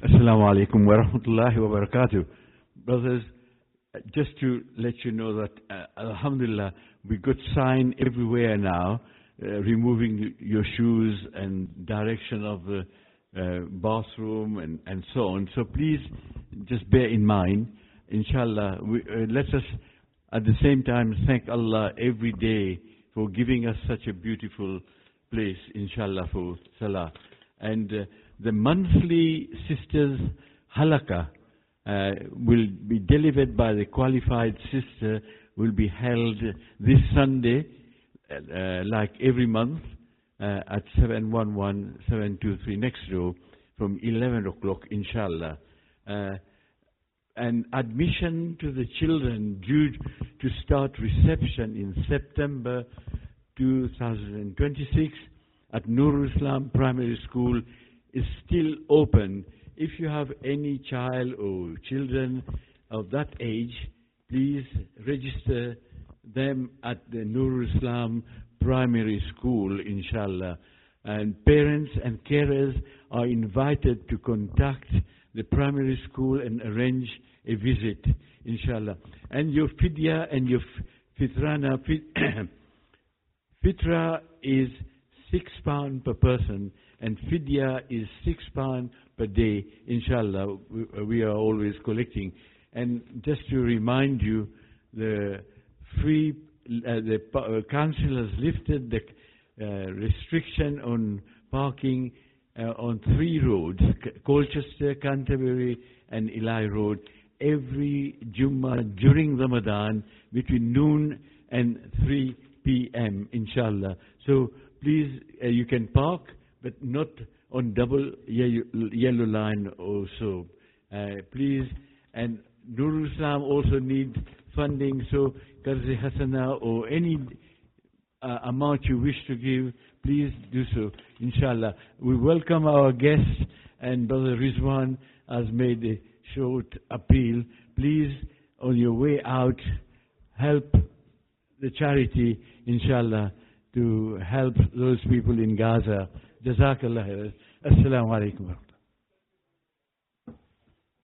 Assalamu alaikum wa rahmatullahi wa barakatuh. Brothers, just to let you know that, alhamdulillah, we got sign everywhere now, removing your shoes and direction of the bathroom and so on. So please just bear in mind, inshallah, let us at the same time thank Allah every day for giving us such a beautiful place, inshallah, for salah. And the monthly sisters halaqah will be delivered by the qualified sister, will be held this Sunday, like every month, at 711-723 next door from 11 o'clock, inshallah. And admission to the children due to start reception in September 2026 at Nurul Islam Primary School is still open. If you have any child or children of that age, please register them at the Nurul Islam Primary School, inshallah. And parents and carers are invited to contact the primary school and arrange a visit, inshallah. And your fidya and your fitrana, fitra is £6 per person, and fidya is £6 per day, inshallah. We are always collecting. And just to remind you, the council has lifted the restriction on parking on 3 roads, Colchester, Canterbury and Eli Road, every Jummah during Ramadan between noon and 3 p.m. inshallah. So please, you can park, but not on double yellow line also. Please, and Nurul Islam also need funding, so Qarz-e Hasana or any amount you wish to give, please do so, inshallah. We welcome our guests, and Brother Rizwan has made a short appeal. Please, on your way out, help the charity, inshallah, to help those people in Gaza. Jazakallah. Assalamu alaikum.